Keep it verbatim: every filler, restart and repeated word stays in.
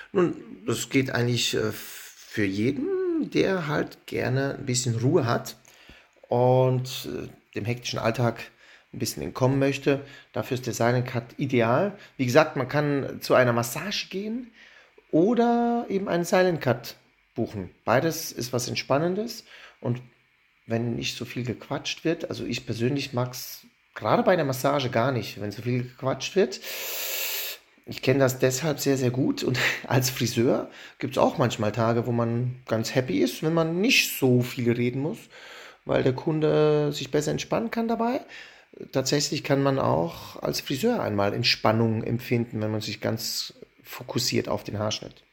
Nun, das geht eigentlich äh, für jeden, der halt gerne ein bisschen Ruhe hat und äh, dem hektischen Alltag ein bisschen entkommen möchte. Dafür ist der Silent Cut ideal. Wie gesagt, man kann zu einer Massage gehen oder eben einen Silent Cut buchen. Beides ist was Entspannendes und wenn nicht so viel gequatscht wird, also ich persönlich mag es gerade bei der Massage gar nicht, wenn so viel gequatscht wird. Ich kenne das deshalb sehr, sehr gut und als Friseur gibt es auch manchmal Tage, wo man ganz happy ist, wenn man nicht so viel reden muss, weil der Kunde sich besser entspannen kann dabei. Tatsächlich kann man auch als Friseur einmal Entspannung empfinden, wenn man sich ganz fokussiert auf den Haarschnitt.